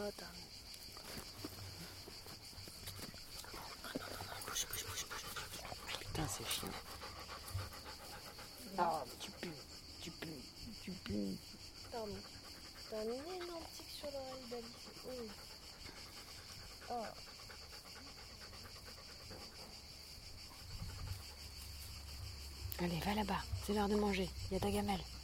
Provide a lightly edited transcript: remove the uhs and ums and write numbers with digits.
t'as... Ah non, bouge. Putain, c'est chiant. Ah, tu pues. Pardon. T'as un énorme tic sur l'oreille d'Alice. Oh. Oh. Allez, va là-bas, c'est l'heure de manger. Il y a ta gamelle.